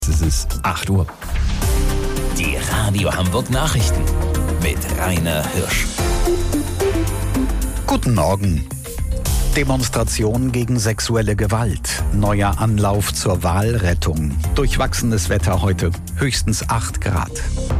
Es ist 8 Uhr. Die Radio Hamburg Nachrichten mit Rainer Hirsch. Guten Morgen. Demonstration gegen sexuelle Gewalt. Neuer Anlauf zur Wahlrettung. Durchwachsenes Wetter heute. Höchstens 8 Grad.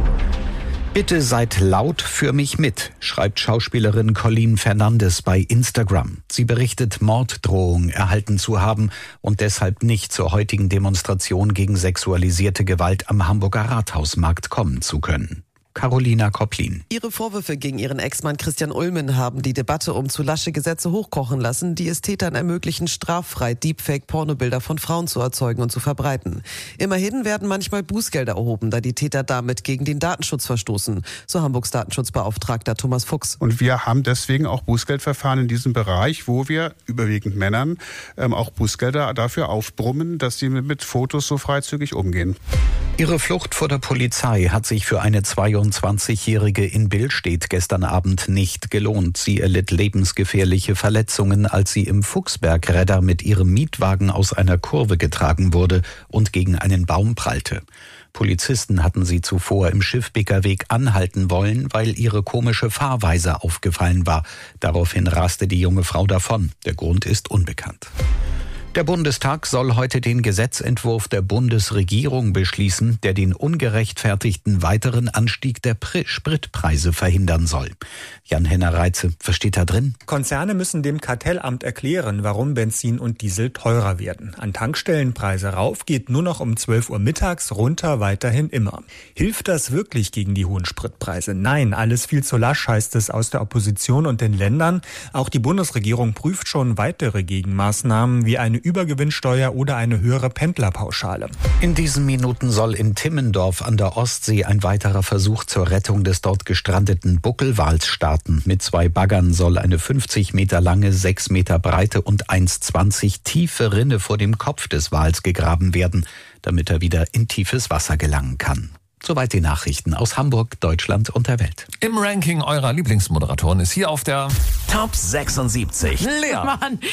Bitte seid laut für mich mit, schreibt Schauspielerin Colleen Fernandes bei Instagram. Sie berichtet, Morddrohungen erhalten zu haben und deshalb nicht zur heutigen Demonstration gegen sexualisierte Gewalt am Hamburger Rathausmarkt kommen zu können. Carolina Kopplin. Ihre Vorwürfe gegen ihren Ex-Mann Christian Ulmen haben die Debatte um zu lasche Gesetze hochkochen lassen, die es Tätern ermöglichen, straffrei Deepfake-Pornobilder von Frauen zu erzeugen und zu verbreiten. Immerhin werden manchmal Bußgelder erhoben, da die Täter damit gegen den Datenschutz verstoßen, so Hamburgs Datenschutzbeauftragter Thomas Fuchs. Und wir haben deswegen auch Bußgeldverfahren in diesem Bereich, wo wir überwiegend Männern auch Bußgelder dafür aufbrummen, dass sie mit Fotos so freizügig umgehen. Ihre Flucht vor der Polizei hat sich für eine 22-Jährige in Billstedt gestern Abend nicht gelohnt. Sie erlitt lebensgefährliche Verletzungen, als sie im Fuchsbergredder mit ihrem Mietwagen aus einer Kurve getragen wurde und gegen einen Baum prallte. Polizisten hatten sie zuvor im Schiffbeker Weg anhalten wollen, weil ihre komische Fahrweise aufgefallen war. Daraufhin raste die junge Frau davon. Der Grund ist unbekannt. Der Bundestag soll heute den Gesetzentwurf der Bundesregierung beschließen, der den ungerechtfertigten weiteren Anstieg der Spritpreise verhindern soll. Jan-Henner Reitze, was steht da drin? Konzerne müssen dem Kartellamt erklären, warum Benzin und Diesel teurer werden. An Tankstellenpreise rauf geht nur noch um 12 Uhr mittags, runter weiterhin immer. Hilft das wirklich gegen die hohen Spritpreise? Nein, alles viel zu lasch, heißt es aus der Opposition und den Ländern. Auch die Bundesregierung prüft schon weitere Gegenmaßnahmen wie eine Übergewinnsteuer oder eine höhere Pendlerpauschale. In diesen Minuten soll in Timmendorf an der Ostsee ein weiterer Versuch zur Rettung des dort gestrandeten Buckelwals starten. Mit 2 Baggern soll eine 50 Meter lange, 6 Meter breite und 1,20 tiefe Rinne vor dem Kopf des Wals gegraben werden, damit er wieder in tiefes Wasser gelangen kann. Soweit die Nachrichten aus Hamburg, Deutschland und der Welt. Im Ranking eurer Lieblingsmoderatoren ist hier auf der Top 76 Lea. Mann.